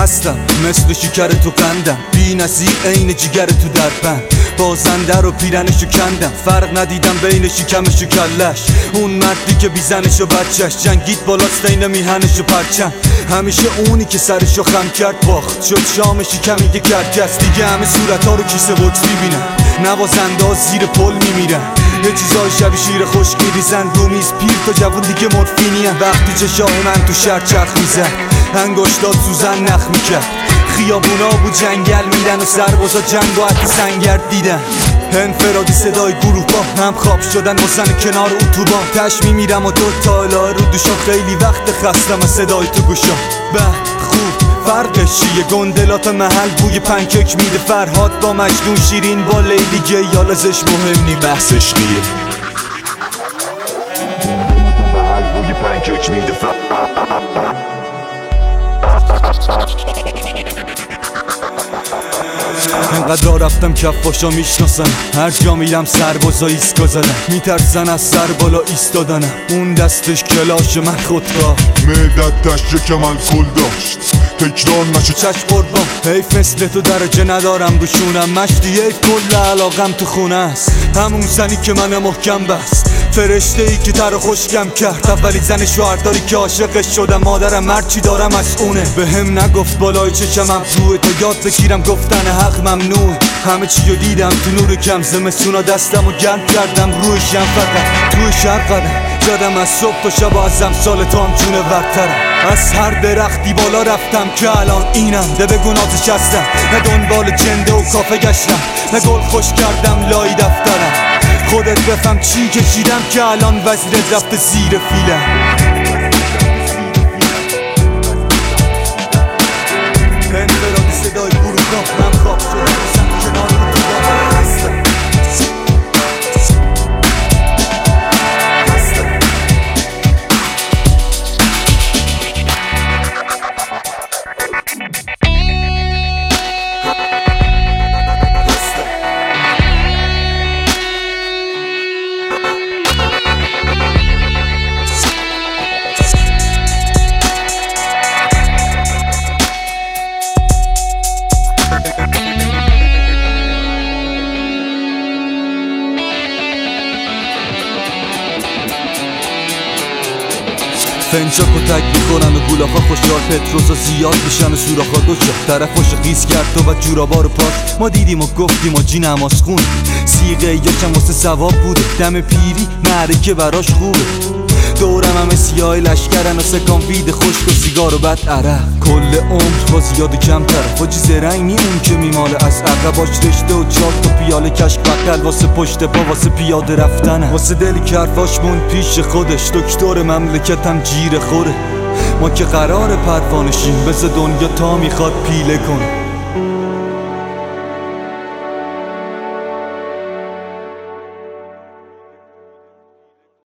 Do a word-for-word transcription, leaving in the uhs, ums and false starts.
هستم مثل شکر تو قندم، بی نظیر عین جگر تو دربند، بازنده رو پیرنشو کندم، فرق ندیدم بین شکمش و کلش. اون مردی که بیزنش و بچهش جنگید بالاست این میهنش و پرچم، همیشه اونی که سرشو خم کرد باخت شد شامش کمی که کرکس. دیگه همه صورتها رو کیسه بوکس میبینن، نوازنده ها زیر پل میمیرن، یه چیزای شبیه شیر خشک میریزن رو میز، پیر تا جوون دیگه مورفینی هم. وقتی چشای من تو شهر چرخ میزد، انگشتات سوزن نخ میکرد، خیابونا بود جنگل میدن و سربازا جنگ و حتی سنگر دیدن. انفرادی صدای گروه با هم خواب شدن واسن کنار اتوبان، تش میمیرم و دو تالا رو دوشم، خیلی وقت خستم از صدای تو گوشام. بد خوب فرقش چیه؟ گندلات محل بوی پنکیک میده، فرهاد با مجنون، شیرین با لیلی، گیال ازش مهم نی، بحث عشقیه. محل بوی پنکیک میده، انقدر را رفتم کفاشا میشناسن، هر جا میرم سربازا ایسکا زدن، میترسن از سر بالا ایستادنم، اون دستش کلاش من خودکار، معدت شکم الکل داشت تکرار نشه چشم قربان. حیف مثل تو درجه ندارم روشونم، مشتی حیف کل علاقم تو خونه است، همون زنی که من محکم بست، فرشته ای که تر خوشگم کرد، اولی زن شوهرداری که عاشقش شدم، مادرم مرچی دارم از اونه، به هم نگفت بالای چشمم روه، تا یاد بگیرم گفتن حق ممنوع. همه چی رو دیدم تو نور کم، زمستونا دستم و گرم کردم روشم، فقط توی شهر قدم زدم، از صبح تا شب از امثال تو هم جونه ورترم، از هر درختی بالا رفتم که الان اینم، ده به گناتش هستم، نه دنبال جنده و کافه گشتم، نه گل خوش کردم لای دفترم، خودت بفهم چی کشیدم که الان وزیرت رفته زیر فیلم. انفرادی صدای گروه من خواب شدم واسم کنار اتوبان هستم. فنچاک و تک میکنن و گولاخا خوشحال، پتروسا زیاد میشن و سوراخا گوشا، طرفاش خیز کرد و جورابا رو پاک، ما دیدیم و گفتیم و جی نماز خون، سیغه یکم واسه ثواب بوده، دم پیری معرکه براش خوبه، دورم همه سیاه لشکرن و سکان وید خشک و سیگار و بد عرق، کل عمر با زیاد و کم طرف و چیز رنگ نی اون که میماله از عقباش رشته و چاک تا پیاله کشک بقل، واسه پشت پا واسه پیاده رفتنه، واسه دلی که حرفاش مون پیش خودش، دکتر مملکتم جیر خوره، ما که قرار پروانشیم، بس دنیا تا میخواد پیله کنه.